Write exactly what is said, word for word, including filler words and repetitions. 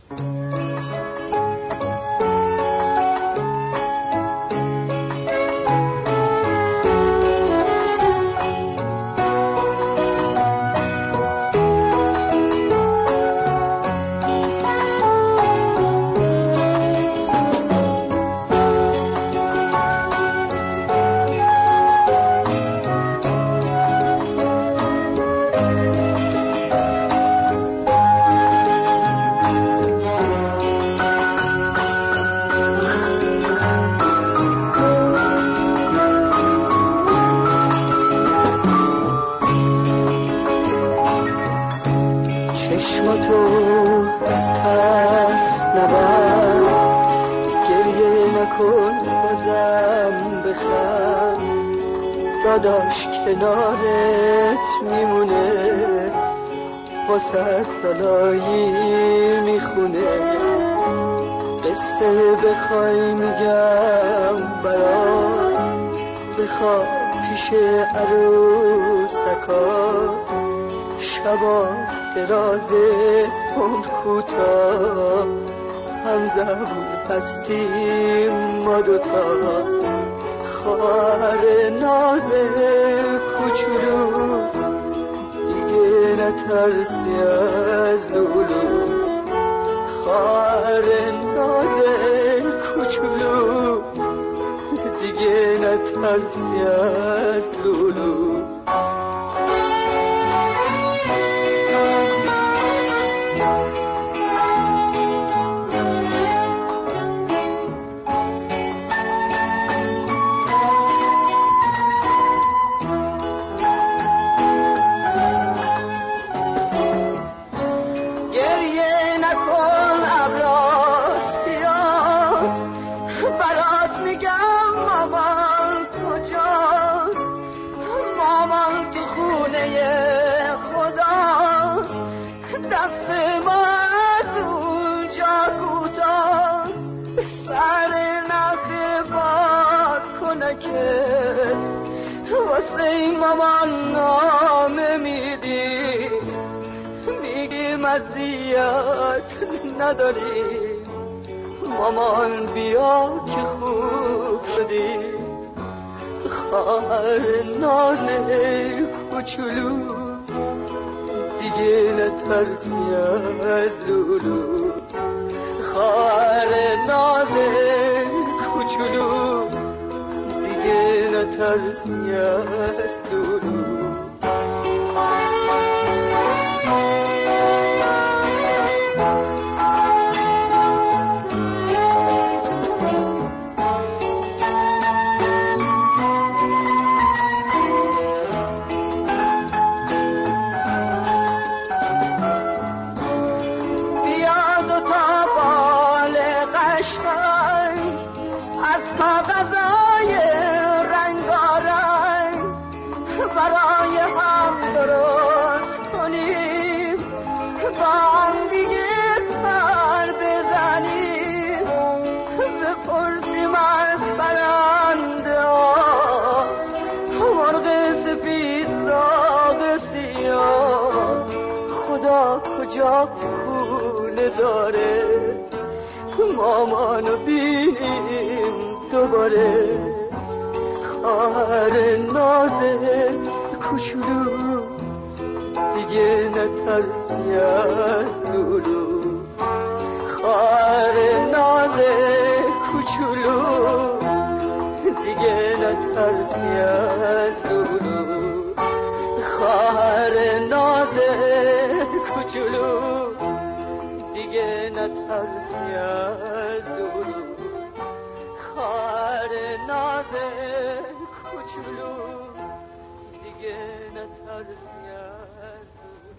داداش کنارت میمونه، واسه لالایی میخونه. قصه بخوای میگم برات، بخوا پیش عروسکا. شبا درازه عمر کوتاه، هم زبون هستیم ما دوتا. خواهر ناز کوچولو، دیگه نترسی از لولو. خواهر ناز کوچولو، دیگه نترسی از لولو. واسه مامان نامه میدی، میگی مزیت نداری. مامان بیا که خوب شدی. خواهر ناز کوچولو، دیگه نترسی از لولو. خواهر ناز کوچولو، دیگه نترسی از لولو. کجا خونه داره، مامانو بینیم دوباره. خواهر ناز کوچولو، دیگه نترسی از لولو. خواهر ناز کوچولو، دیگه نترسی از لولو. خواهر ناز کوچولو، دیگه نترسی از لولو. خواهر ناز کوچولو، دیگه نترسی از لولو.